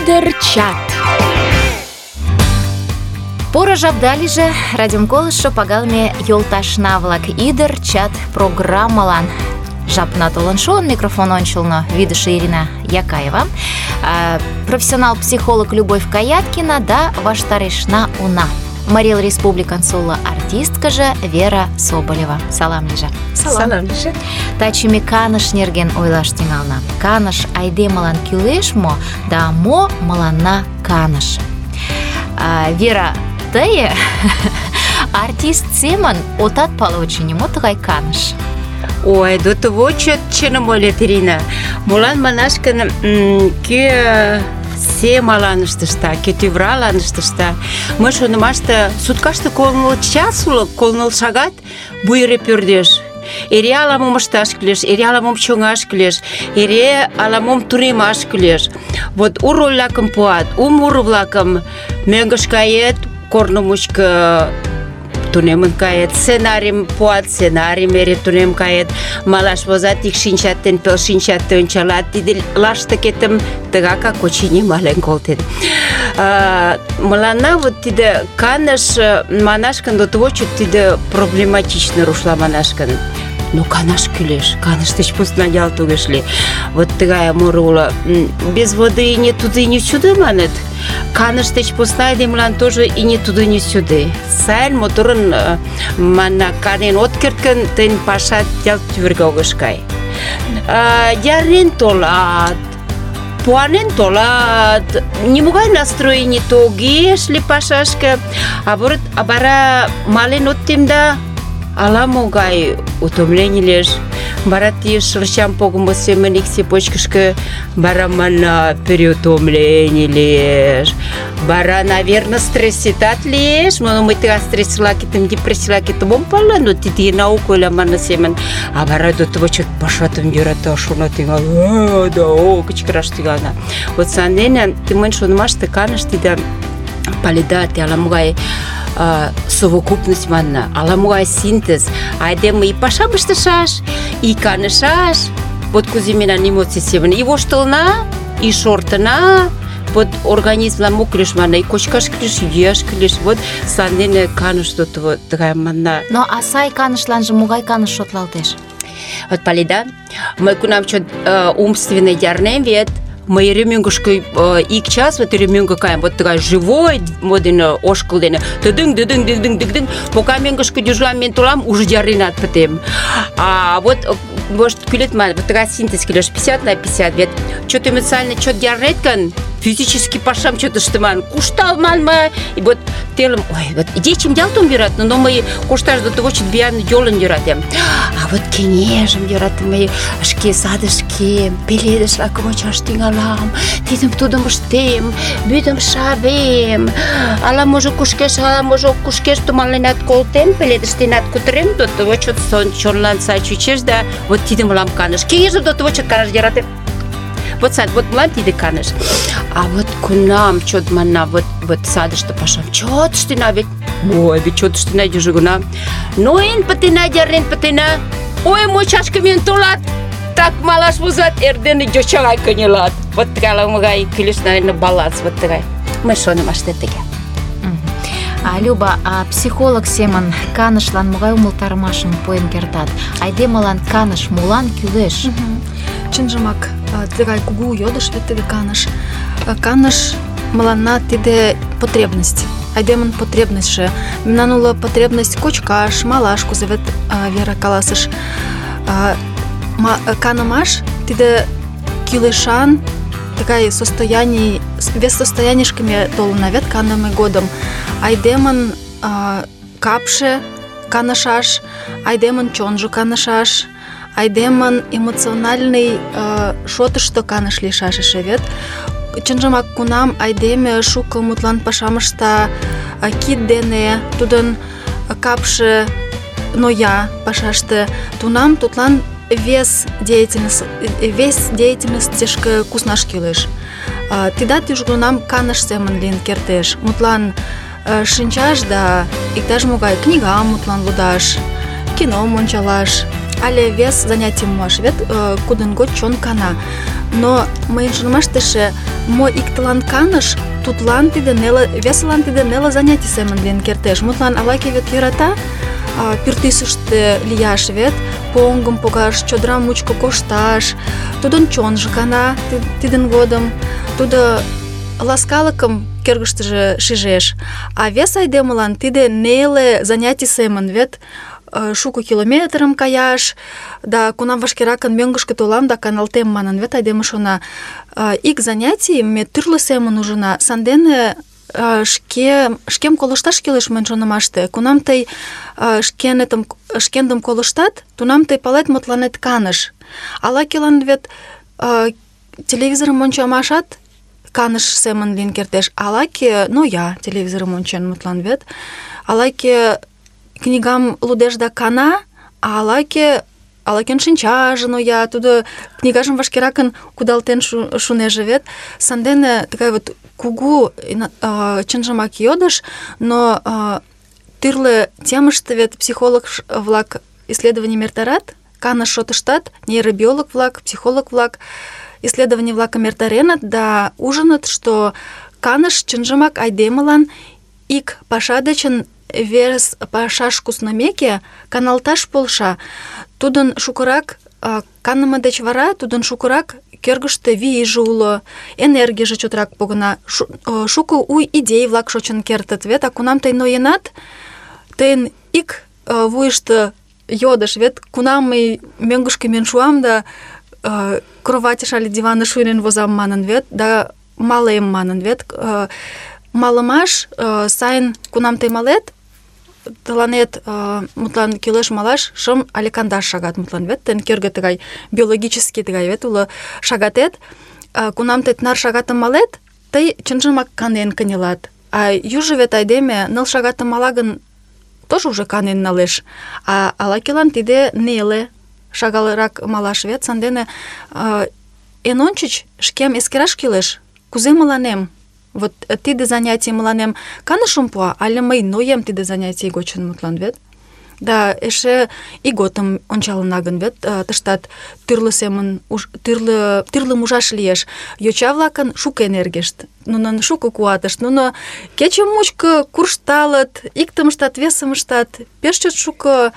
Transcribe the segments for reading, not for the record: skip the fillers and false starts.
Ӱдыр чат. Поро жапдалиже радиом колыштшо пагалыме йолташна-влак, ӱдыр чат программалан жапна толын шуын. Микрофон ончылно вийдыше Ирина Якаева, профессионал психолог Любовь Каяткина да ваштарешна уна Марий Республикан суллы артисткыже Вера Соболева. Салам лийже. Салам лийже. Таче ме каныш нерген ойлаш тӱҥална. Каныш айдемылан кӱлеш мо да мо мыланна каныш? Вера, тые артист семын отат пале, очыни, мо тыгай каныш? Ой, до того чыным ойлет, Ирина. Молан манаш гын, кӧ семалан ыштышта, кӧ тӱвралан ыштышта. Мый шонымаште суткаште 40 час уло, 40 шагат вуйыре пӧрдеш. Эре ала-мом ышташ кӱлеш, эре ала-мом чоҥаш кӱлеш, эре ала-мом тунемаш кӱлеш. Вот у роль-влакым пуат, у муро-влакым мӧҥгыш кает, корно мучко тунемын кает, сценарийым пуат, сценарийым эре тунем кает, малаш возат, ик шинчат ден пел шинчат ончалат, тиде лаштыкетым тыгакак очыни мален колтет. Мыланна вот тиде каныш манаш гын, до того чот тиде проблематично рушла манаш гын. Но канаш кӱлеш, каныш деч посна ялт огеш лий. Вот тыгай муро уло. Без воды и не туды, и не сюды, маныт. Каныш деч посна айдемылан тоже и не туды, не сюды. Сайын моторын манна канен от керт гын, тыйын пашат ялт тӱвырга огеш кай. Ярнен толат, пуанен толат, нимогай настроений огеш лий пашашке, а вара мален от темда, ала-могай утомлений лиеш. Вара ти шырчам погымо семын ик цепочкышко вара мана переутомлений лиеш. Вара, наверное, стресситат лиеш. Но мый тыгай стресс-влакетым, депрессий-влакетым ом пале, но тиде науко ойла манна семын. А вара до того чот пашатым йӧрата, шона тӱҥална, кычкыраш тӱҥална. Вот сандене мыйын шонымаште каныш тиде паледа, те ала-могай совокупность манна, ала-могай синтез. Айдеме и пашам ыштышаш, и канышаш, вот кузе мемнан эмоций семын и воштылна, и шортына, вот организмлан мо кӱлеш манна, и кочкаш кӱлеш, йӱаш кӱлеш. Вот сандене каныш до того тыгай манна. Но а сай канышланже могай каныш шотлалтеш? Вот паледа, мый кунам чот умственно ярнем вет, мый эре мӧҥгышкӧ ик час вот эре мӧҥгӧ каем, вот тыгай живой мо дене ошкыл дене тыдың, пока мӧҥгышкӧ дежуран мен толам, уже ярненат пытем. А вот кӱлет манын, вот тыгай синтез кӱлеш 50/50, вет чот эмоционально чот ярнет гын, физически пашам чот ыштыман, куштал манма, и вот телым, ой, вот идечим ялт ом йӧрате, но мый кошташ до того чот виян йолын йӧратем. А вот кеҥежым йӧратем, мый шке садышке пеледыш-влакым ончаш тӱҥалам, тидым-тудым ыштем, вӱдым шавем, ала-можо кушкеш, ала-можо ок кушкеш, туманленат колтем, пеледыштенат кутырем, до того чот чонлан сай чучеш, да вот тиде мылам каныш. Кеҥежым до того чот канаш йӧратем. Вот сад, вот мылам тиде каныш. А вот кунам чот манна, вот садыште пашам чот ыштена вет. Ой, вет чот ыштена южгунам. Ноен пытена, ярнен пытена. Ой, мочашке мен толат. Так малаш возат, эрдене йочагай кынелат. Вот тыгай ала-могай кӱлеш, наверное, баланс вот тыгай. Мый шонымаште тыге. Люба, а психолог семын канышлан могай умылтарымашым пуэн кертат? Айдемылан каныш молан кӱлеш? Чынжымак, тыгай кугу йодыш вет тиде каныш. Каныш мыланна тиде потребность. Айдемын потребностьше. Мемнан уло потребность кочкаш, малаш, кузе вет Вера каласыш. Канымаш тиде кӱлешан тыгай состояний, вес состоянийышкыме толына вет каныме годым. Айдемын капше канышаш, айдемын чонжо канышаш, айдемын эмоциональный шотышто каныш лийшаш эше вет. Чынжымак, кунам айдеме шуко мутлан пашам ышта кид дене, тудын капше ноя пашаште, тунам тудлан вес деятельностьышке куснаш кӱлеш. Тидат южгунам каныш семын лийын кертеш. Мутлан шинчаш да иктаж-могай книгам мутлан лудаш, кином ончалаш, але вес занятийым муаш, вет кудын гоч чон кана. но мыйын шонымаштыже мо иктылан каныш, тудлан тиде неле, весылан тиде неле занятий семын лийын кертеш. Мутлан ала-кӧ вет йӧрата пӱртӱсыштӧ лияш вет, поҥгым погаш, чодыра мучко кошташ, тудын чонжо кана тидын годым, тудо ласкалыкым кӧргыштыжӧ шижеш. А вес айдемылан тиде неле занятий семын вет, шуко километрым каяш, да кунам вашкеракын мӧҥгышкӧ толам да каналтем манын вет айдеме шона. Ик занятийым ме тӱрлӧ семын ужына, сандене шкем колышташ кӱлеш мыйын шонымаште. Кунам тый шкендым колыштат, тунам тый палет, мутланет каныш. Ала-кӧлан вет телевизорым ончымашат каныш семын лийын кертеш. Ала-кӧ ноя телевизорым ончен, мутлан вет. Ала-кӧ книгам лудеш да кана, а ала-кӧн шинчаже ноя, тудо книгажым вашкеракын кудалтен шунеже вет. Сандене тыгай вот кугу чынжымак йодыш, но тӱрлӧ темыште вет психолог-влак исследованийым эртарат, каныш шотыштат нейробиолог-влак, психолог-влак исследований-влакым эртареныт да ужыныт, что каныш чынжымак айдемылан ик паша дечын вес пашаш куснымеке каналташ полша. Тудын шукырак каныме деч вара тудын шукырак кӧргыштӧ вийже уло, энергийже чотрак погына, шуко у идей-влак шочын кертыт вет, а кунам тый ноенат, тыйын ик вуйышто йодыш вет, кунам мый мӧҥгышкӧ миен шуам да кроватьыш але диваныш шуйнен возам манын вет, да малем манын вет. Малымаш сайын, кунам тый малет, тыланет мутлан кӱлеш малаш 5 але 10 шагат мутлан вет, тыйын кӧргӧ тыгай биологический тыгай вет уло шагатет. Кунам тый тынар шагатым малет, тый чынжымак канен кынелат. А южо вет айдеме 9 шагатым мала гын, тоже уже канен налеш. А ала-кӧлан тиде неле, шагалрак малаш вет, сандене эн ончыч шкем эскераш кӱлеш, кузе мыланем вот тиде занятий мыланем канышым пуа, але мый ноем тиде занятий гочын мутлан вет. Да эше ийготым ончалына гын вет, тыштат тӱрлӧ семын тӱрлым ужаш лиеш. Йоча-влакын шуко энергийышт, нунын шуко куатышт, нуно кече мучко куржталыт, иктым ыштат, весым ыштат, пеш чот шуко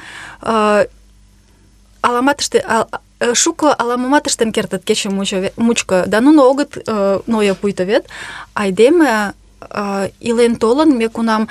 аламомат ыштен кертыт кече мучко, да нуно огыт ноя пуйто вет. Айдеме илен толын, ме кунам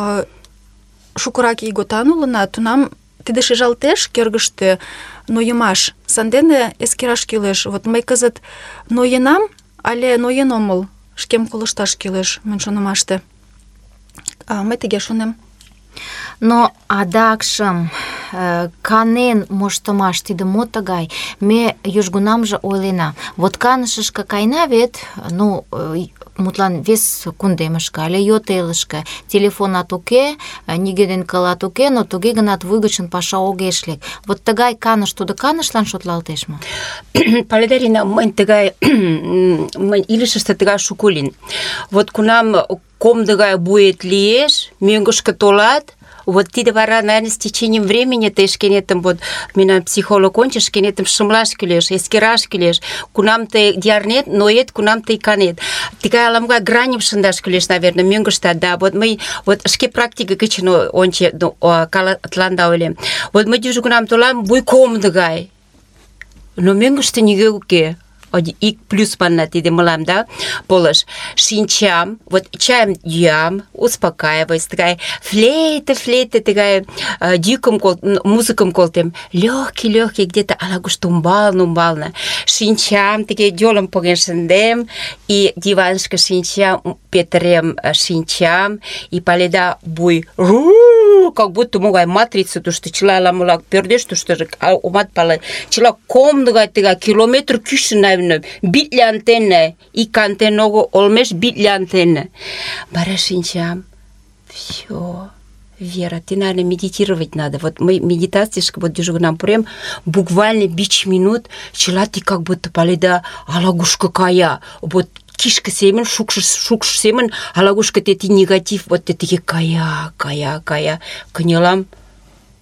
шукырак ийготан улына, тунам тиде шижалтеш кӧргыштӧ нойымаш. Сандене эскераш кӱлеш. Вот мый кызыт ноенам але ноен омыл, шкем колышташ кӱлеш, мыйын шонымаште. Мый тыге шонем. Но адакшым канен моштымаш тиде мо тыгай? Ме южгунамже ойлена. Вот канышышке кайна вет, ну, мутлан вес кундемышке але йот элышке, телефонат уке, нигӧ ден кылат уке, но туге гынат вуй гычын паша огеш лек. Вот тыгай каныш тудо канышлан шотлалтеш мо? Паледарина, мынь тыгай, мынь илышыште тыгай шуко лийын. Вот кунам комдо гай буэт лиеш, мӧҥгышкӧ толат, вот тиде вара, наверное, с течением времени тый шкенетым, вот, мемнан психолог ончыш, шкенетым шымлаш кӱлеш, эскераш кӱлеш, кунам тый ярнет, ноет, кунам тый канет. Тыгай ала-могай граньым шындаш кӱлеш, наверное, мӧҥгыштат, да. Вот мый, вот шке практика гычын онче, калатланда ойлем. Вот мый южгунам толам, буй комдо гай, но мӧҥгыштӧ нигӧ уке. Ик плюс манна тиде мылам, да, полыш. Шинчам, вот чайым йӱам, успокаиваюсь, тыгай флейта, тыгай музыкым колтем. Лёгкий, где-то ала-кушто умбалне. Шинчам, тыге йолым поген шындем, и диванышке шинчам, петырем шинчам, и паледа буй, как будто могай матрица, тушто чыла ала-молак пӧрдеш, туштыжо омат пале. Чыла комдо гай тыгай километр кӱшнӧ битле антенна, ик антенна олмеш битле антенна. Бара шинчам, все, Вера, ты, наверное, медитировать надо. Вот мы медитациишке вот южгунам пурем, буквально 5 минут, чыла ты как будто паледа алагушка кая, вот кишка семен, шукш семен, алагушка тети негатив, вот тети кая, кынелам,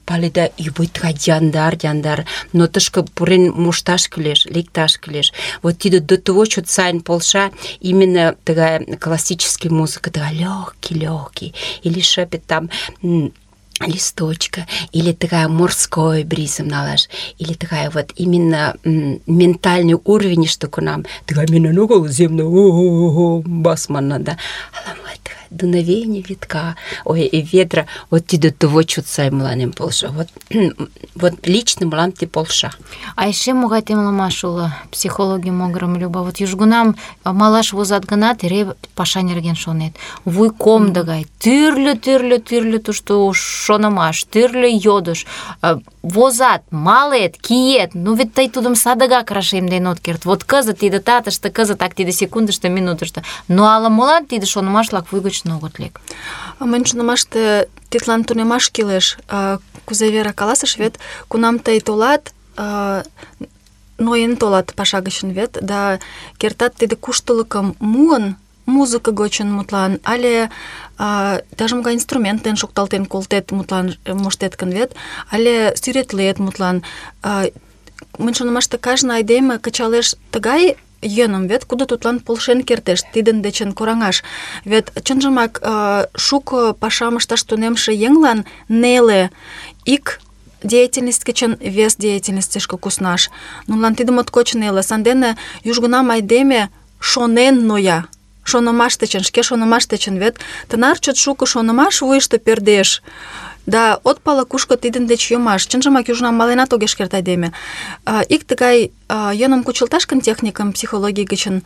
паледа юбытка яндар, но тышкы пурен мошташ килеш, лекташ килеш. Вот тиде до того, что сайн полша, именно такая классическая музыка, такая легкий, или шепет там листочка, или такая морской бризом налаж, или такая вот именно ментальный уровень, что к нам, такая меня ногу земно, басманна, да, дуновение ветка, и ветра, вот ти до того чутсай мланем полша. Вот лично млан ти полша. А еще могай тем ламашула психологи мограм люба. Вот южгунам малаш возат гана тере паша нерген шонет. Вуйком дагай. Тырлю, то что шономаш, тырлю йодыш. Возат, малет, киет. Ну ведь тай тудым садага крашем дейнот керт. Вот кызыт тиде татышты, кызыт так тиде секундышты, минутышты. Ну ала молан тиде шономашлак вуйгыч ноготлек. Мын шонымаште тидлан тунемаш кӱлеш. Кузе Вера каласыш вет, кунам тый толат, ноен толат паша гычын вет, да кертат тиде куштылыкым муын, музыка гочын мутлан, але даже могай инструмент ден шокталтен колтет мутлан моштет гын вет, але сӱретлет мутлан. Мын шонымаште кажне айдеме кычалеш тыгай йӧным вет, кудо тудлан полшен кертеш, тидын дечын кораҥаш. Вет чынжымак шуко пашам ышташ тунемше еҥлан неле ик деятельность гычын вес деятельностьышко куснаш. Нунылан тиде моткоч неле. Сандене южгунам айдеме шонен ноя. Шонымаш дечын, шке шонымаш дечын вет. Тынар чот шуко шонымаш вуйышто пӧрдеш. Да, от пала кушко тидын деч йомаш. Чынжымак южнам маленат огеш керт айдеме. Ик тыгай йӧным кучылташ гын техникым психологий гычын,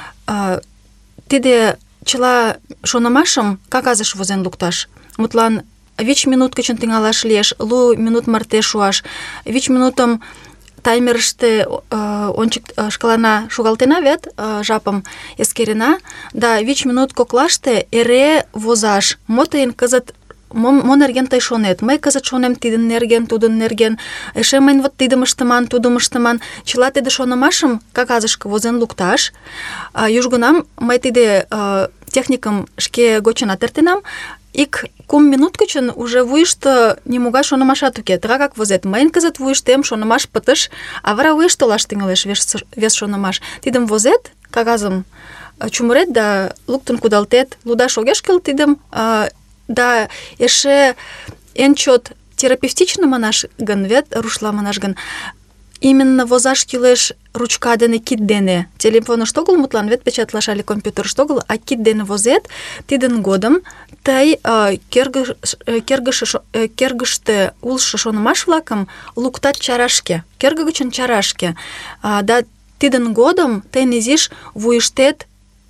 тиде чыла шонымашым кагазыш возен лукташ. Мутлан 5 минут гычын тӱҥалаш лиеш, 2 минут марте шуаш. 5 минутым таймерыште ончык шкалана шогалтена вет, жапым эскерена, да 5 минут коклаште эре возаш. Мо тыйын кызыт мо нерген тый шонет? Мый кызыт шонем тидын нерген, тудын нерген. Эше мыйын вот тидым ыштыман, тудым ыштыман. Чыла тиде шонымашым кагазышке возен лукташ. Южгунам мый тиде техникым шке гочынат эртенам. Ик 2 минут гычын уже вуйышто нимогай шонымашат уке. Тыгакак возет. Мыйын кызыт вуйыштем шонымаш пытыш, а вара вуйыш толаш тӱҥалеш вес шонымаш. Тидым возет, кагазым чумырет да луктын кудалтет. Лудаш огеш кӱл тидым. Да эше эн чот терапевтично манаш гын вет, рушла манаш гын, именно возаш кӱлеш ручка дене, кид дене. Телефонышто огыл мутлан вет печатлаш але компьютерышто огыл, а кид дене возет. Тидын годым тый кӧргыштӧ улшо шонымаш-влакым луктат чарашке, кӧргӧ гычын чарашке. Да тидын годым тыйын изиш вуйыштет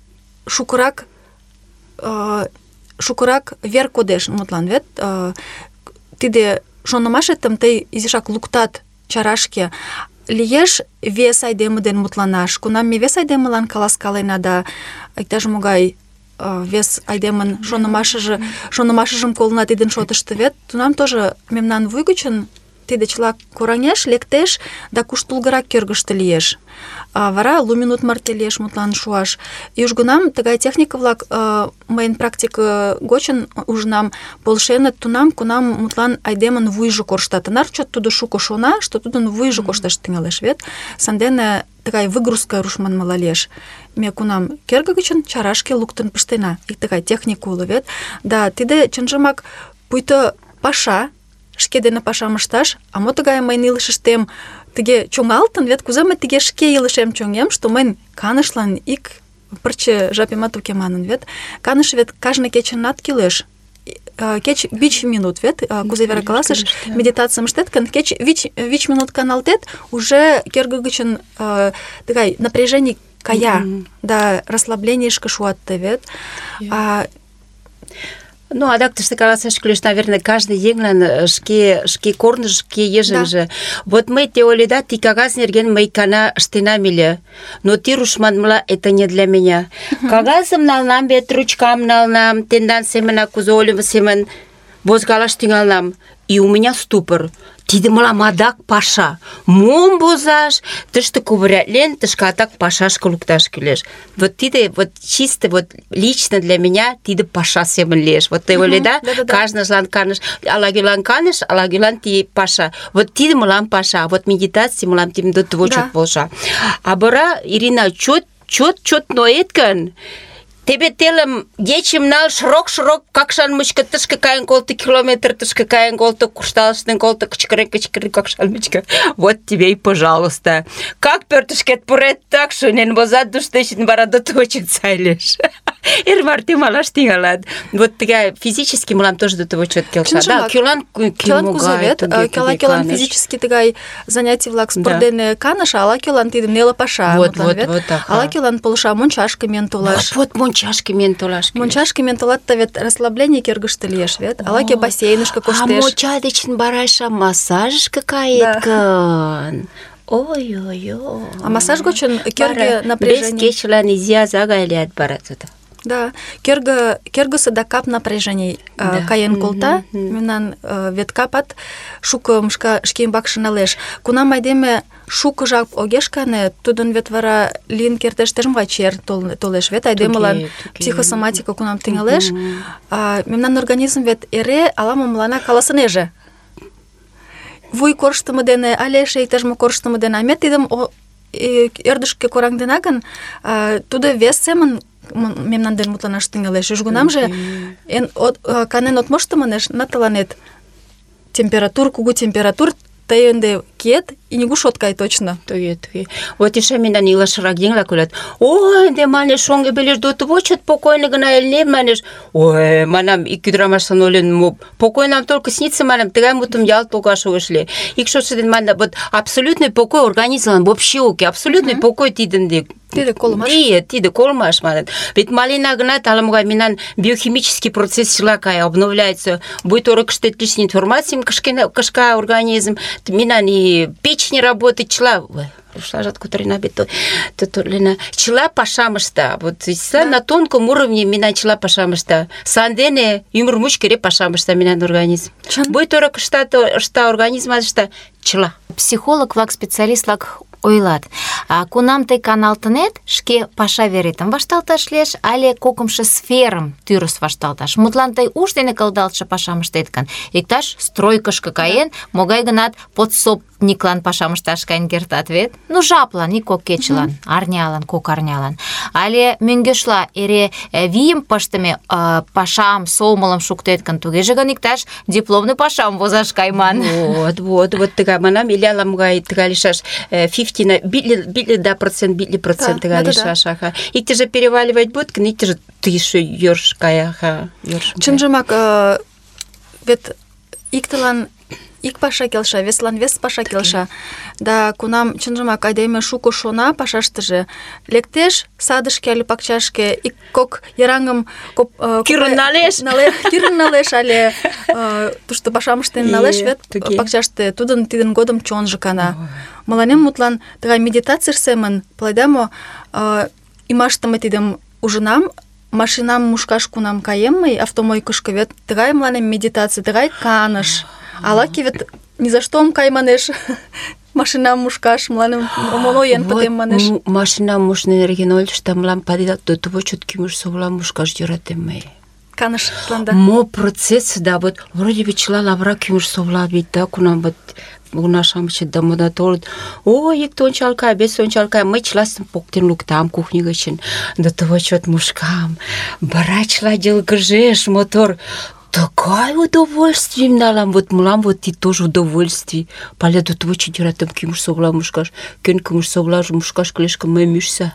шукырак вер кодеш, мутлан вет. Тиде шонымашетым тый изишак луктат чарашке. Лиеш вес айдеме ден мутланаш. Кунам ме вес айдемылан каласкалена да иктаж-могай вес айдемын шонымашыжым колына тидын шотышто вет, тунам тоже мемнан вуй гычын тиде чыла кораҥеш, лектеш да куштылгырак кӧргыштӧ лиеш. Вара 2 минут марте лиеш мутлан шуаш. Южгунам тыгай техника-влак мыйын практика гочын ужынам полшеныт тунам, кунам мутлан айдемын вуйжо коршта. Тынар чот тудо шуко шона, что тудын вуйжо коршташ тӱҥалеш вет. Сандене тыгай выгрузка руш манмыла лиеш. Ме кунам кӧргӧ гычын чарашке луктын пыштена. Ик тыгай техника уло вет. Да, тиде чынжымак пуйто паша, шке дене пашам ышташ, а мо тыгай мыйын илышыштем тыге чоҥалтын, вет кузе мый тыге шке илышем чоҥем, что мыйын канышлан ик пырче жапемат уке манын вет. Каныш вет кажне кечынат кӱлеш. Кеч 5 минут вет, кузе Вера каласыш, медитацийым ыштет гын, кеч 5 минут каналтет, уже кӧргӧ гычын тыгай напряжений кая, да расслабленийышке шуат вет. Ну, адак тыште каласаш кӱлеш, наверное, каждый еҥлан шке корныжо, шке ешыже. Вот мый те ойледа, ти кагаз нерген мый кана ыштенам ыле, но ти руш манмыла, это не для меня. Кагазым налнам вет, ручкам налнам, тендан семынак кузе ойлымо семын возгалаш тӱҥалнам. и у меня ступор. Тиде мылам адак паша. Мом бозаш, тышты ковырятлен, тышка атак пашашка лукташ кӱлеш. Вот тиде, вот чисто вот лично для меня тиде паша семын лиеш. Вот ты ойледа, кажныжлан каныш, ала-кӧлан каныш, ала-кӧлан ти паша. Вот тиде мылам паша, вот медитаций мылам тидым дотвочот полша. А бара, Ирина, чот ноет гын, тебе телым ечым нал широк, какшан мычка тышка кайын колты километр, тышка кайын колты кушталыштын колты кычкырен какшан мычка. Вот тебе и пожалуйста. Как пӧртышкет пурет так, шонен возат душтечын вара дотвочык сайлеш. Эр марте малаш тӱҥалат. Вот тыгай физически мылам тоже дотвочык келша. Да, кӧлан кузовет, кӧлан физически тыгай занятий-влак спорт дене каныш, ала-кӧлан тидым неле паша. Вот. Ала-кӧлан полша мончашке миен толаш. Вот мончашке миен толаш. Мончашке миен толат, да вет расслабление кӧргыштӧ лиеш вет. Ала-кӧ бассейнышке коштеш. А моча дечын бараша массажышке кает гын. Ой-ой-ой. А массаж гочын кӧргӧ напряжение. Бес кечылан изи аза гай лият барат тудо. Да, кӧргысӧ да кап напряжений каен колта, мемнан вет капат шукым шке ӱмбакше налеш. Кунам айдеме шуко жап огеш кане, тудын вет вара лийын кертеш тыжымгай чер толеш вет айдемылан психосоматика кунам тӱҥалеш, мемнан организм вет эре ала-мо мыланна каласынеже. Вуй корштымо дене але эше иктаж-мо корштымо дене, а ме тидым ӧрдыжкӧ кораҥдена гын, тудо вес семын мемнан дене мутланаш тӱҥалеш. Южгунамже канен от мошто манеш, на тыланет кугу температур, тый ынде киет, и нигуш от кай точно. Туге. Вот эше мемнан илышырак еҥ-влак ойлат: ой, ынде, манеш, шоҥго белеш дотвочыт, покойно гына элнем, манеш. Ой, манам, ик ӱдырамашлан ойлен, покойнам только снится, манам, тыгай мутым ялт огаш огеш лий. Ик шотшо дене манам, вот абсолютный покой организмлан вообще уке, абсолютный покой тидын Тиде колымаш. Тиде колымаш, манат. Ведь малена гынат, ала-могай мемнан биохимический процесс чыла кай обновляется. Будет орыкыште лишний информацийым кышка организм, мемнан и печень работает, чыла. Рушлажат кутырена бит Лена. Чыла пашам ышта. Вот на тонком уровне мемнан чыла пашам ышта. Сандене ӱмыр мучко эре пашам ышта мемнан организм. Будет орыкыште ышта организм ышта чыла. Психолог-влак, специалист-влак ойлат. Кунам тый каналтынет, шке паша веретым вашталташ лиеш, але кокымшо сферым тӱрыс вашталташ. Мутлан тый уш дене кылдалтше пашам ыштет гын, иктаж стройкышко каен, могай-гынат подсобниклан пашам ышташ каен кертат вет. Ну, жаплан, ик кок кечылан, арнялан, кок арнялан. Але мӧҥгешла эре вийым пыштыме пашам, сомылым шуктет гын, тугеже гын иктаж дипломный пашам возаш кайман. Вот тыгай манам, или ала-могай тыгай лишаш 50 битле процент тыгай лишаш. Иктыже переваливать будет гын, иктыже тыйшы йӧрш кая. Чынжымак, вет иктылан ик паша келша, веслан вес паша келша. Да кунам чынжымак айдеме шуко шона пашаштыже, лектеш садышке але пакчашке, ик кок йыраҥым кӱрын налеш але тушто пашам ыштен налеш вет пакчаште, тудын тидын годым чонжо кана. Мыланем мутлан тыгай медитаций семын, паледа мо, ӱмаште мый тидым ужынам, машинам мушкаш кунам каем мый автомойкышко, вет тыгай мыланем медитаций, тыгай каныш. Ала-кӧ вет ни за что ом кай манеш. Машинам мушкаш, мыланем ноен пытем манеш. Машинам мушмо нерген ойлышда, мылам падедат дотвочыт кӱмыж-совлам мушкаш йӧратем мый. Канышланда. Мо процесс, да, вот вроде бы чыла лавыра кӱмыж-совла вет, да, кунам вот уна-шамычет да мода толыт. Ой, икте ончал кай, вес ончал кай, мый чылаштым поктен луктам кухньо гычын, дотвочыт мушкам. Вара чыла йылгыжеш мотор. Такое удовольствие налам, вот мылам вот и тоже удовольствие. Пале дотвочыт йӧратем кӱмыж-совла мушкаш. Кӧн кӱмыж-совлажым мушкаш кӱлеш гын, мый мӱшса.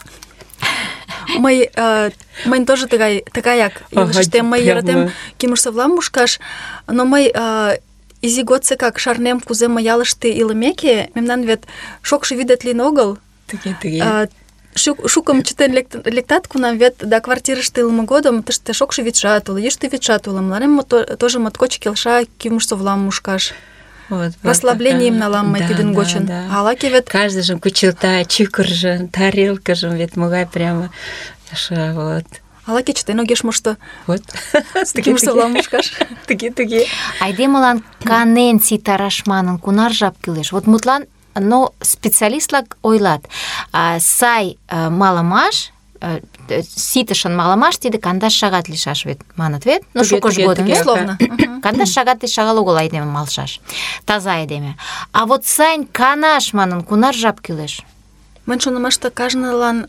Мый тоже тыгаяк илышыштем, мый йӧратем кӱмыж-совлам мушкаш, но мый изи годсекак шарнем, кузе мый ялыште илымеке, мемнан вет шокшо вӱдет лийын огыл. Тыге. Шукым чытен лектат кунам вет, да квартирыште илыме годым тыште шокшо вӱдшат уло, йӱштӧ вӱдшат уло. Мыланем тоже моткоч келша кӱмыж-совлам мушкаш. Расслабленийым налам мый тидын гочын. Ала-кӧ вет каждыжым кучылта, чукыржым, тарелкыжым, вет могай прямо вот. Ала кечтен огеш мошто. Вот. Муштылам мушкаш. Тыге. Айдемылан канен ситараш манын кунар жап кӱлеш? Вот мутлан, но специалист-влак ойлат, сай малымаш, ситышын малымаш тиде 15 шагат лийшаш вет, маныт вет? Ну, шукыж годым, условно. 15 шагат деч шагал огыл айдеме малышаш. Таза айдеме. А вот сайн канаш манын кунар жап кӱлеш? Мӹнь шонымашты кажнылан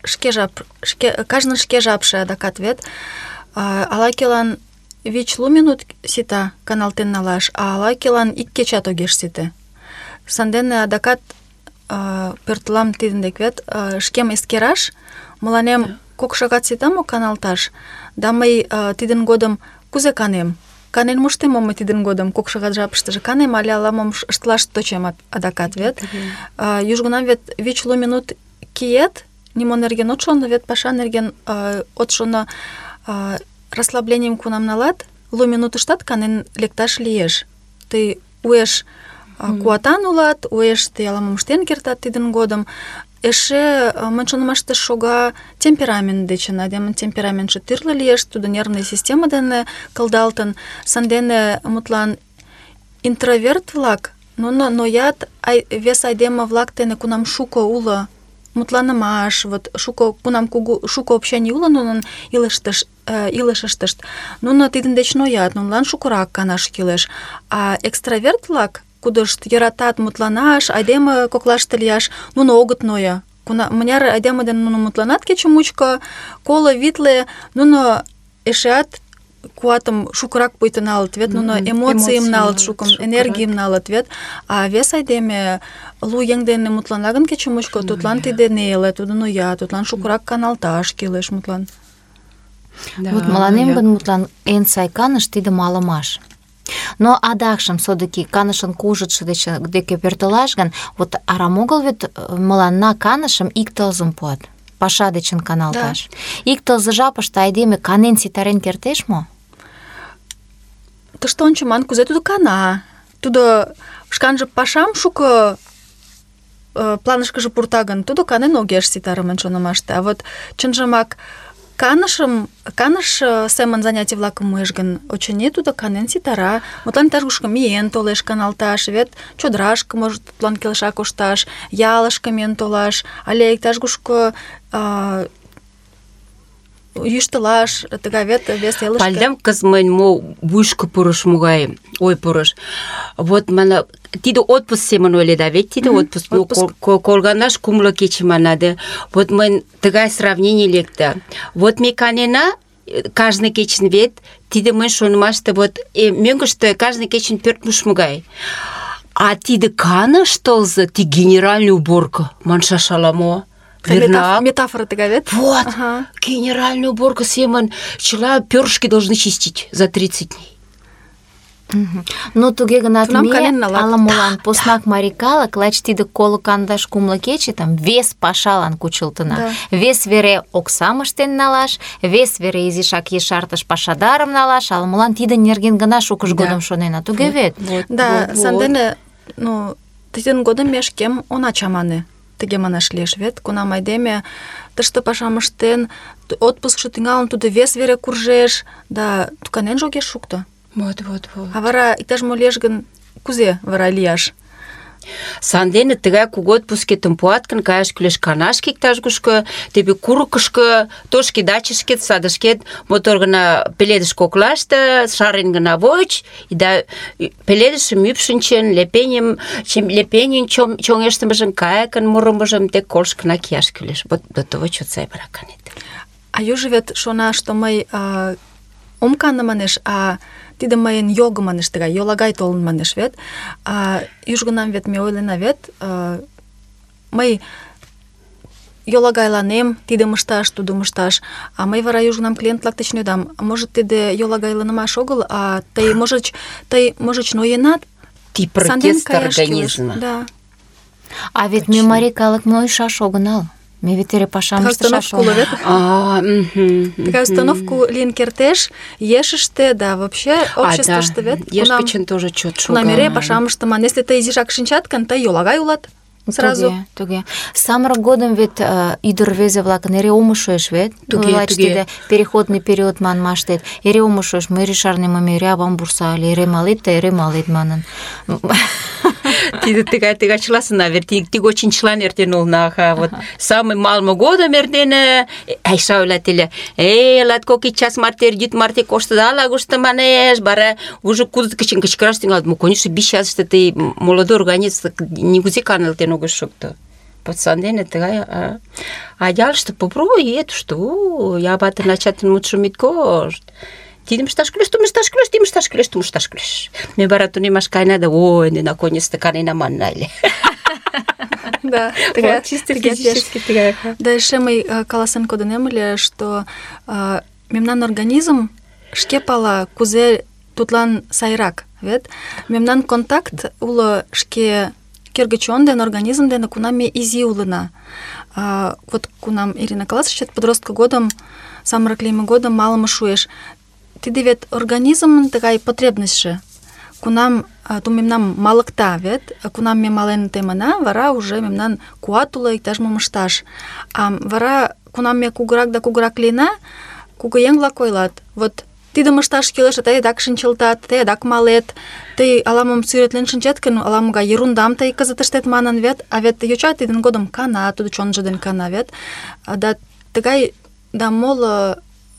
кажнын шке жапше адакат вет. Ала-кӧлан 5-лу минут сита каналтен налаш, а ала-кӧлан ик кечат огеш сите. Сандене адакат пӧртылам тидын дек вет, шкем эскераш, мыланем 2 шагат сита мо каналташ, да мый тидын годым кузе канем? Канен моштем мо мый тидын годым 2 шагат жапыштыже канем, але ала-мом ыштылаш тӧчем адакат вет. Южгунам вет 5-лу минут киет, нимо нерген от шоно, вет паша нерген от шоно, расслабленийым кунам налат, 1 минутыштат канен лекташ лиеш. Тый уэш куатан улат, уэш тый ала-мом ыштен кертат тидын годым. Эше, мӹнь шонымаште, шога темперамент дечын. Айдемын темпераментше тӱрлӧ лиеш, тудо нервный система дене кылдалтын. Сандене, мутлан, интроверт-влак, нуно ноят вес айдеме-влак дене кунам шуко уло мутланымаш, вот кунам шуко общений уло нунын илышыштышт, нуно тидын деч ноят, нунылан шукырак канаш кӱлеш. А экстраверт-влак, кудышт йӧратат мутланаш, айдеме коклаште лияш, нуно огыт ноя. Мыняр айдеме дене нуно мутланат кече мучко, 50, нуно эшеат куатым шукырак пуйто налыт, вет нуно эмоцийым налыт шукым, энергийым налыт, вет. А вес айдеме 100 еҥ дене мутлана гын кече мучко, тудлан тиде неле, тудо ноя, тудлан шукырак каналташ кӱлеш, мутлан. Вот мыланем гын, мутлан, эн сай каныш тиде малымаш. Но адакшым содыки канышын кужытшо деке пӧртылаш гын, вот арам огыл вет мыланна канышым ик тылзым пуат, паша дечын каналташ. Ик тылзе жапыште айдеме канен ситарен кертеш мо? Тыште ончыман, кузе тудо кана. Тудо шканже пашам шуко планышкыже пурта гын, тудо канен огеш ситаре, мӹнь шонымаште. А вот чынжымак каныш семын занятий-влакым муэш гын, очыни тудо канен ситара. Мутлан иктаж-кушко миен толеш каналташ, вет чодрашке, может, тудлан келша кошташ, ялышке миен толаш, але иктаж-кушко йӱштылаш, тыгай вет вес элышке. Пальдам кыз мӹнь мо вуйышкы пурыш могай, ой пурыш. Вот мана тиде отпуск семын ойледа, вет тиде отпуск, ну, колганаш кумло кече манады. Вот мӹнь тыгай сравнение лекте. Вот ме канена каждый кечын вет, тиде мӹнь шонымашты, вот мӧҥгыштӧ каждый кечын пӧрт муш могай. А тиде каныш тылзе, ти генеральный уборка, маншаш ала-мо. Метафора тыгай вет? Вот, генеральная уборка семын чыла пёрышки должны чистить за 30 дней. Ну, туге гынат ме ала-молан поснак марий калык лач тиде 50 кумло кече там вес пашалан кучылтына. Вес вере оксам ыштен налаш, вес вере изишак ешартыш пашадарым налаш, ала-молан тиде нерген гына шукыж годым шонена, туге вет? Да, сандене, ну, тидын годым ме шкем она чамане. Тыге манаш лиеш вет, кунам айдеме тыште пашам ыштен, отпускшо тӱҥалын, тудо вес вере куржеш, да каненже огеш шукто. Вот. А вара иктаж-мо лиеш гын, кузе вара лияш? Сандене тыгай кугу отпускетым пуат гын, каяш кӱлеш канашке иктаж-кушко, тепе курыкышко, тошки дачышкет, садышкет, мотор гына пеледыш коклаште, шарен гына воч, да пеледышым ӱпшынчен, лепенин чоҥештымыжым, кайыкын мурымыжым тек колышкына кияш кӱлеш. Вот до того чот сай вара канет. А южо вет шона, что мый ом каны манеш, а тиде мыйын його манеш, тыгай йолагай толын манеш вет. Южгунам вет ме ойлена вет, мый йолагайланем, тидым ышташ, тудым ышташ, а мый вара южгунам клиент-влак деч йодам, может, тиде йолагайланымаш огыл, а тый можыч ноенат? Ти протест организма. Да. А вет ме марий калык нойышаш огынал. Ме вет эре пашам ыштышаш огынал. Такая установку лийын кертеш, ешыште, да, вообще обществыште вет. Еш гычын тоже чот шога. Кунам эре пашам ыштыман. Если тый изишак шинчат гын, тый йолагай улат. сразу. Туге. Самырык годым вет ӱдыр-рвезе-влакын эре омышуэш вет. Лач тиде переходный период манмаштет. Эре омышуэш, мый эре шарнем, эре авам вурса ыле, эре малет манын. Тиде тыгай чыласына вет тигочин чылан эртен улна. Вот самый малмо годым эртен Айша ойлат эле. Латкок час марте йӱд марте коштыда ала гушто манеш, бара уже кудыт гычын кычкыраш тӱҥалыт. Ну, конечно, 5 часыште тый молодой организм нигузе каналтен огеш шокто. Вот сандене тыгай. А ялыште попробуй эту, что я батын ачатын мутшым ит кошт. Тидым ышташ кӱлеш, тудым ышташ кӱлеш, тидым ышташ кӱлеш, тудым ышташ кӱлеш. Ме вара тунемаш каена да, ой, ынде наконец-то канена манна ыле. Да, вот, чисто физически тыгай. Да, эше мый каласен кодынем ыле, что мемнан организм шке пала, кузе тудлан сайрак, вет? Мемнан контакт уло шке кӧргӧчон ден организм дене кунам ме изи улына. Вот кунам Ирина каласыш, подростка годым, самырык лийме годым малыме шуэш. Тиде вет организмын тыгай потребностьше. Кунам мемнам малыкта, вет, кунам ме мален темына, вара уже мемнан куат уло иктаж-мом ышташ. Вара кунам ме кугурак лийна, кугыеҥ-влак ойлат: вот тидым ышташ кӱлеш, тый адак шинчылтат, тый адак малет, тый ала-мом сӱретлен шинчет гын, ала-могай ерундам тый кызыт ыштет манын вет, а вет йоча тидын годым кана, тудо чонжо ден кана вет. Да тыгай да моло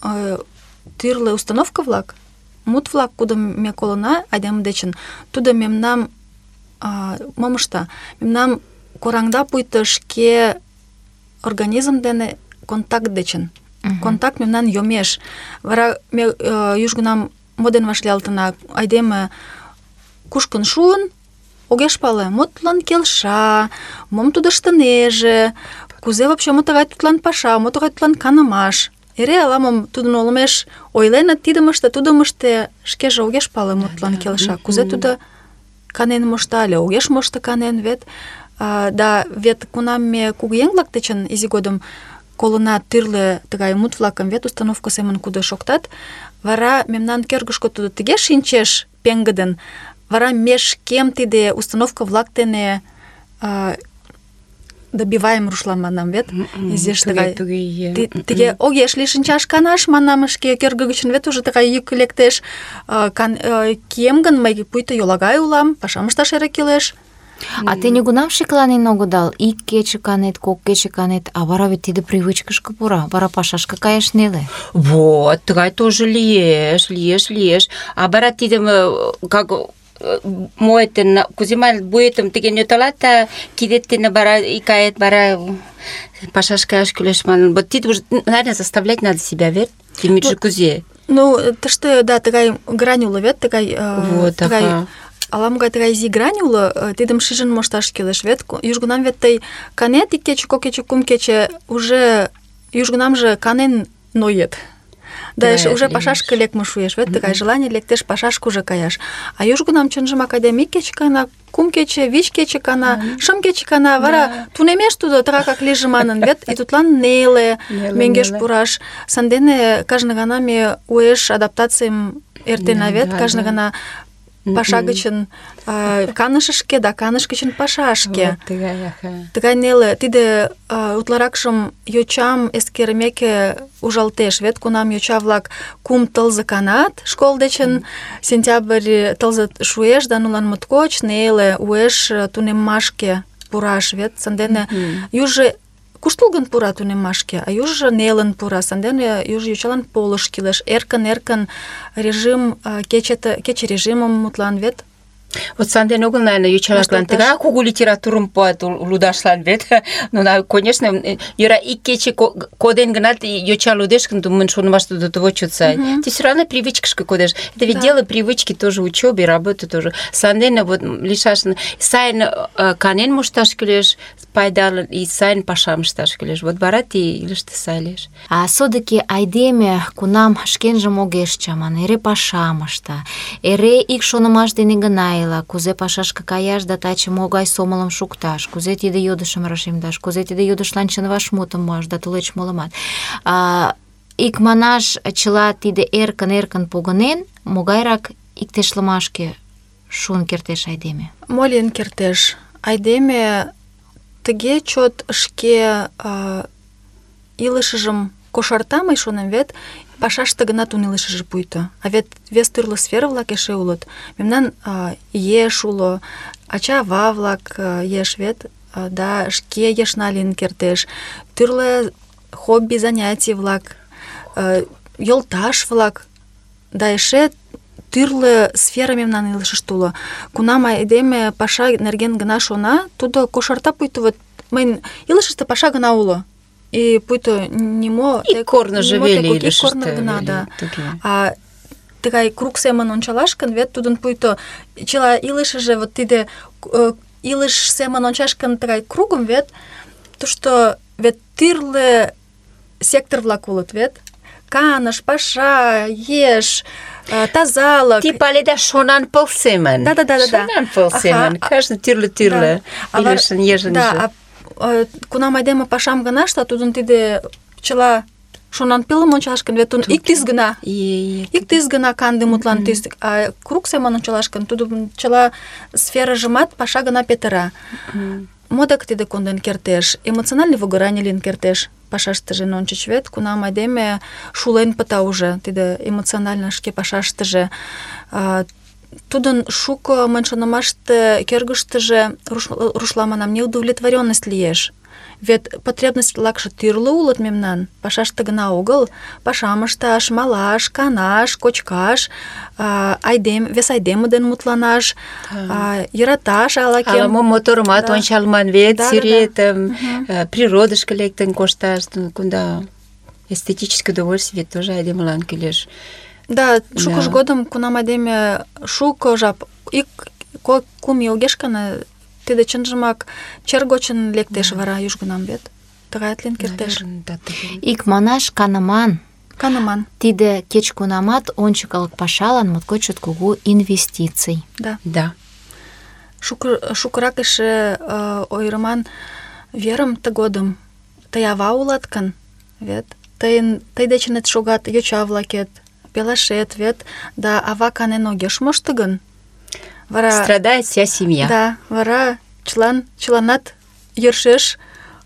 тӱрлӧ установка-влак, мут-влак, кудым ме колына айдеме дечын, тудо мемнам мом ышта? Мемнам кораҥда пуйто шке организм дене контакт дечын. Контакт мемнан йомеш. Вара ме южгунам мо дене вашлиялтына? Айдеме кушкын шуын, огеш пале, мо тудлан келша, мом тудо ыштынеже, кузе вообще мо тыгай тудлан паша, мо тыгай тудлан канымаш. Эре ала-мом тудын олмеш ойленыт, тидым ыште, тудым ыште, шкеже огеш пале, мо тудлан келша. Кузе тудо канен мошта але огеш мошто канен, вет. Да, вет кунам ме кугыеҥ-влак дечын изи годым колына тӱрлӧ тыгай мут-влакым, вет установка семын кудо шоктат, вара мемнан кӧргышкӧ тудо тыге шинчеш пеҥгыдын, вара ме шкем тиде установка-влак дене добиваем, рушла манам, вет, изиш тыгай. Тыге огеш лий шинчаш канаш, манам, шке кӧргӧ гычын вет уже тыгай йӱк лектеш. Кием гын, мый пуйто йолагай улам, пашам ышташ эре кӱлеш. А те нигунам шекланен огыдал? Ик кече канет, кок кече канет, а вара вет тиде привычкышке пура, вара пашашке каяш неле. Вот, тыгай тоже лиеш. А вара тидым, как моетын, куземаль буетым тыге нӧталат, да кидет дене вара икает, вара пашаш каяш кӱлеш манын. Вот тиде уже, наверное, заставлять надо себя, вет? Тимеже кузе? Ну, тыште, да, тыгай грань уло, вет, тыгай... Вот, ага. Ала-могай тыгай изи грань уло, тидым шижын мошташ кӱлеш, вет. Южгунам вет тый канет ик кече, кок кече, кум кече, уже южгунамже канен ноет. Да, уже пашашке лекме шуэш, вет, тыгай желание лектеш пашашке уже каяш. А южгунам чынжымак айдеме ик кече кана, кум кече, 5 кече кана, 6 кече кана, вара тунемеш тудо тыгакак лийже манын, вет, и тудлан неле мӧҥгеш пураш. Сандене кажне гана ме уэш адаптацийым эртена, вет, кажне гана паша гычын канышышке да каныш гычын пашашке. Тыгай неле. Тиде утларакшым йочам эскерымеке ужалтеш. Вет кунам йоча-влак 3 тылзе канат школ дечын, сентябрь тылзе шуэш, да нунылан моткоч неле уэш тунеммашке пураш. Вет сандене южо куштылгын пура тунеммашке, а южо нелын пура. Сандене южо йочалан полыш кӱлеш. Эркын режим, кече режимым мутлан, вет. Вот санден огыл, наверное, йочалаклан тыгай кугу литературым пуат лудашлан, вет. Ну, конечно, йора ик кече коден гынат, йоча лудеш гын, мын шонымаш тудо того чот сай. Ты все равно привычкышке кодеш. Это ведь дело привычки тоже, учёбы, работы тоже. Санден вот лишашын сайын канен мошташ кӱлеш, пайдалын, и сайын пашам ышташ кӱлеш. Вот вара ти илыште сай лиеш. А содыки айдеме кунам шкенжым огеш чаман, эре пашам ышта, эре ик шонымаш дене гына кузе пашашке каяш да таче могай сомылым шукташ, кузе тиде йодышым рашемдаш, кузе тиде йодышлан чын вашмутым муаш да тулеч молымат. Икманаш чыла тиде эркын погынен, могайрак иктешлымашке шуын кертеш айдеме? Мо лийын кертеш? Айдеме тыге чот шке илышыжым кошарта, мый шонем, вет пашаште гына тун илышыже пуйто. А вет вес тӱрлӧ сфера-влак эше улыт. Мемнан еш уло, ача-ава-влак еш вет, да шке ешна лийын кертеш. Тӱрлӧ хобби, занятий-влак, йолташ-влак, да эше тӱрлӧ сфера мемнан илышыште уло. Кунам айдеме паша нерген гына шона, тудо кошарта пуйто вот мыйын илышыште паша гына уло. И пуйто нимо... И корныжо веле илышыште. И корны гына, да. А тыгай круг семын ончалаш гын, вет тудын пуйто чыла илышыже вот тиде илыш семын ончаш гын тыгай кругым, вет тушто вет тӱрлӧ сектор-влак улыт, вет каныш, паша, еш, тазалык. Ти паледа шонан пыл семын. Да. Шонан пыл семын. Кажне тӱрлӧ илышын ежынже. Да, кунам айдеме пашам гына ышта, тудын тиде чыла шонан пылым ончалаш гын, вет тудын ик тӱс гына. Ик тӱс гына канде мутлан тӱс. А круг семын ончалаш гын, тудын чыла сферажымат паша гына петыра. Модак тиде конден кертеш, эмоциональный выгорание лийын кертеш пашаштыже ончыч, вет кунам айдеме шулен пыта уже тиде эмоционально шке пашаштыже. Тудын шуко, мыйын шонымаште, кӧргыштыжӧ, рушла манам, неудовлетворенность лиеш. Вет потребность-влакше тӱрлӧ улыт мемнан, пашаште гына огыл, пашам ышташ, малаш, канаш, кочкаш, вес айдеме ден мутланаш, йӧраташ ала-кӧм. Ала-мо моторымат ончалман вет, сӱретым, природышко лектын кошташ, кунда эстетическое удовольствие тоже айдемылан кӱлеш. Да, шукыж годым, кунам айдеме шуко жап, кум ий огеш гына, тиде чынжымак чер гочын лектеш вара южгунам, вет тыгаят лийын кертеш. Икманаш каныман. Тиде кеч-кунамат ончыкылык пашалан моткоч чот кугу инвестиций. Да. Шукырак эше ойырыман верым тыгодым тый ава улат гын, вет тый дечынет шогат йоча-влакет, пелашет, вет, да ава канен огеш мошто гын, вара страдает вся семья. Да, вара чыланат йӧршеш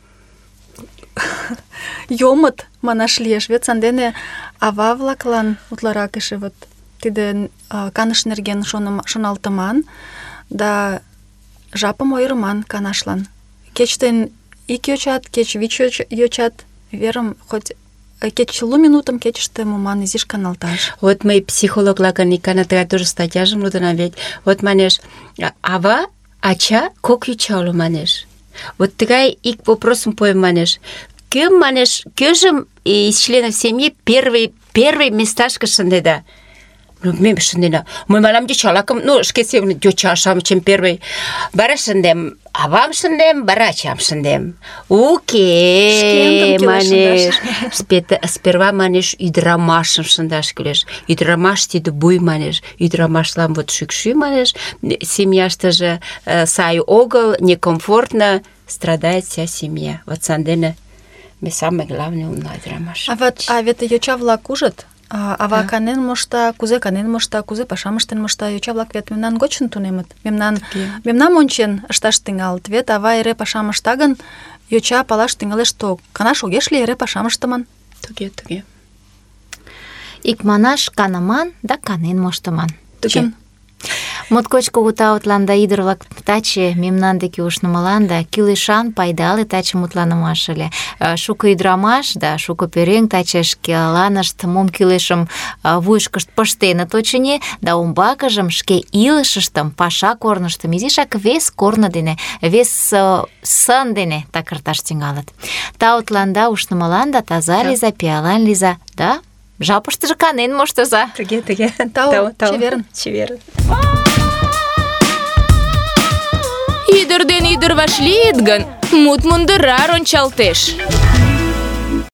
йомыт, манаш лиеш, вет сандене ава-влаклан утларак эше вот тиде каныш нерген шоналтыман, да жапым ойырыман канашлан. Кеч тыйын ик йочат, кеч вич йочат, верым хоть кеч 1 минутым кечыште муман изиш каналташ. Вот мый психолог-лакын икана тыгай тоже статьяжым лудынам вет. Вот манеш, ава, ача, кок йоча уло манеш. Вот тыгай ик вопросым пуэм манеш. Кӧм манеш, кӧжым из членов семьи первый месташке шындеда? Мем шындена. Мый манам йоча-влакым, шке семын йоча-шамычым первый. Вара шындем, авам шындем, вара ачам шындем. Уке, манеш. Сперва манеш ӱдырамашым шындаш кӱлеш. Ӱдырамаш тиде буй манеш. Ӱдырамашлан вот шӱкшӱ манеш. Семьяштыже сай огыл, некомфортно, страдает вся семья. Вот сандене самое главное улна ӱдырамаш. А вет йоча-влак ужыт. Ава канен мошта, кузе пашам ыштен мошта, йоча-влак вет мемнан гочын тунемыт. Мемнам ончен ышташ тӱҥалыт. Вет ава эре пашам ышта гын, йоча палаш тӱҥалеш, то канаш огеш лий, эре пашам ыштыман. Туге. Икманаш каныман да канен моштыман. Туге. Моткоч кугу таутлан да ӱдыр-влак таче мемнан деке ушнымылан да кӱлешан пайдале таче мутланымаш ыле. Шуко ӱдырамаш да шуко пӧръеҥ таче шкаланышт мом кӱлешым вуйышкышт пыштеныт, очыни, да умбакыжым шке илышыштым, паша корныштым изишак вес корно дене, вес сын дене такырташ тӱҥалыт. Таутлан да ушнымылан да таза лийза, пиалан лийза, да жапыштыже канен моштыза. Туге. Тау, чеверын. Ӱдыр ден ӱдыр вашлийыт гын, мут мундырар ончалтеш.